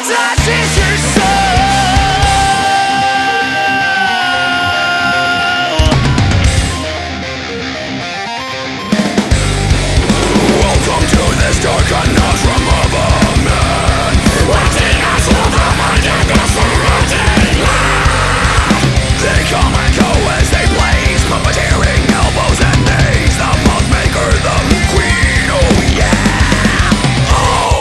touches your soul. Welcome to this dark unknown from above man, waiting us for the mind and the surrounding land. They come and go as they blaze, puppeteering elbows and knees. The monk maker, the queen, oh yeah, oh.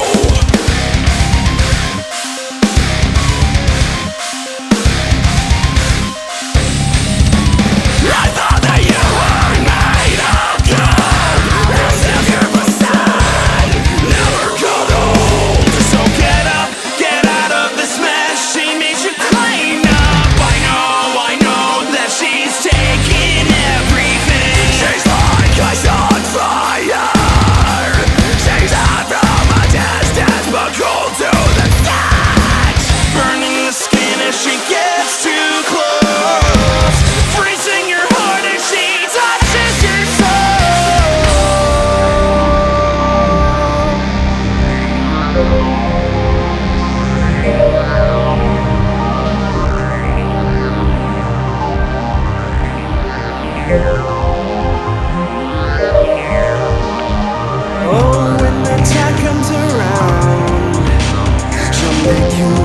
I thought that you were made of gold. There's never beside, never got old. So get up, get out of this mess. She made you clean up. I know that she's taking everything. She's like ice on fire. She's hot from a distance, but cold to the touch. Burning the skin as she gets too close. Freezing your heart as she touches your Oh, when the time comes around, she'll make you